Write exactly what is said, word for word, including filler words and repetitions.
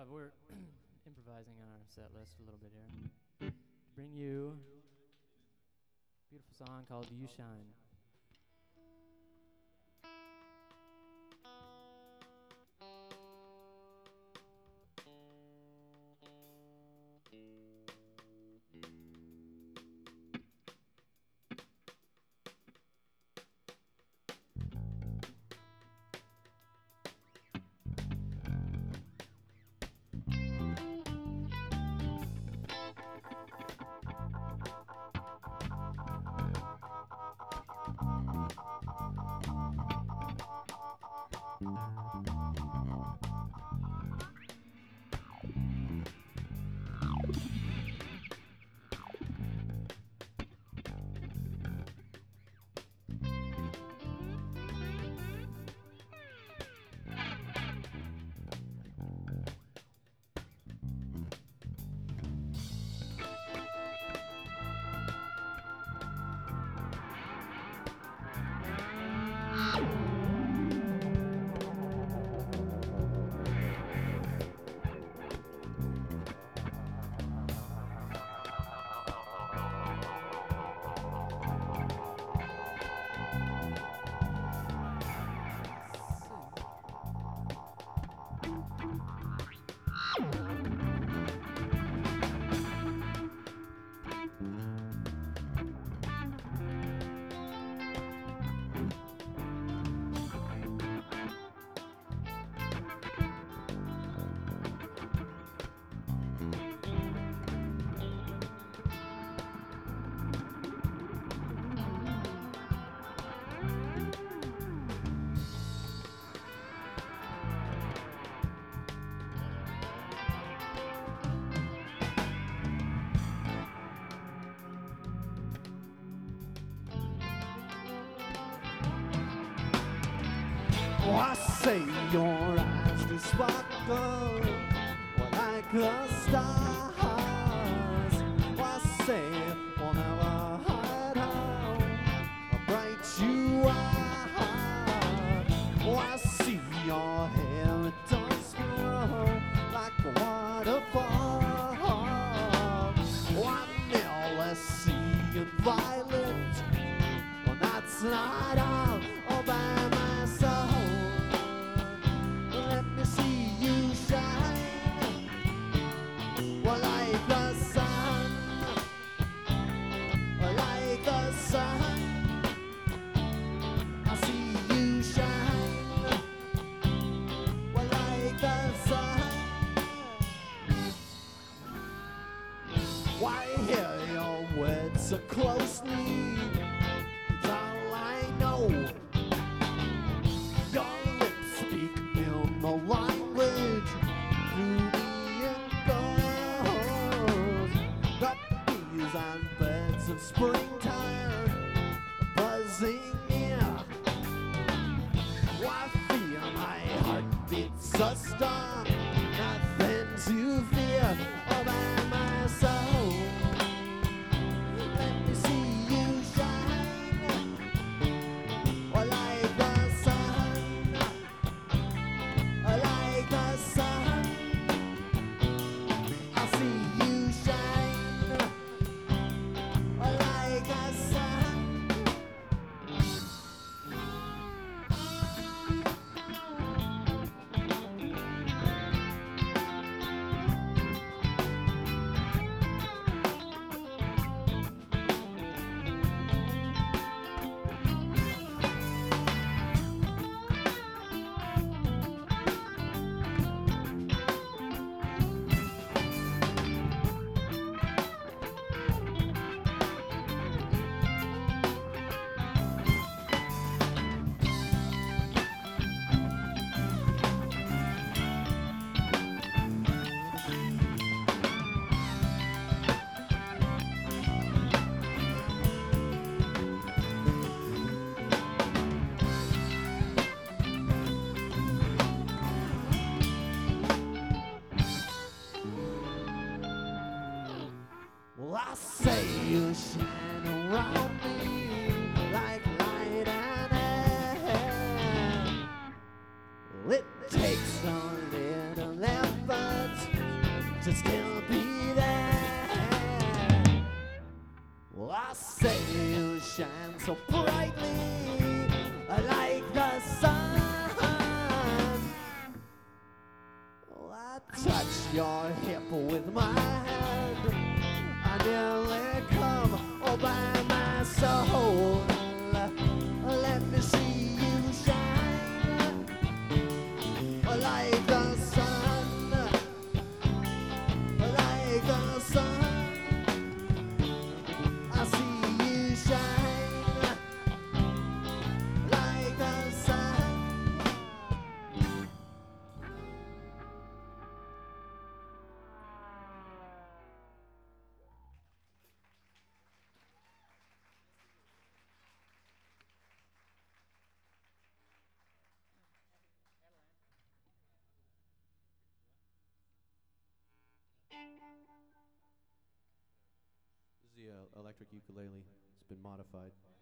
we're improvising on our set list a little bit here. To bring you a beautiful song called You Shine. Oh, I say your eyes do sparkle like the stars. Oh, I say we'll never hide how bright you are. Oh, I see your hair, it does flow like a waterfall. Oh, I never see it violet. Well, that's not all, all by myself. Let me see you shine, well, like the sun, well, like the sun. I see you shine, well, like the sun. Why hear your words so closely? It's all I know. Your lips speak in the language through me it goes. The bees and birds of springtime buzzing near. I feel my heart beats so strong, nothing to fear all by myself. Let me see you shine, or like the sun, or like the sun. I see you shine, or like the sun. Well, I say you shine around me like light and air. Well, it takes a little effort so brightly like the sun. Oh, I touch your hip with my hand. I nearly come all by my soul. Let me see you shine like the sun, like the sun. I see you shine like the sun. This is the uh, electric ukulele. It's been modified.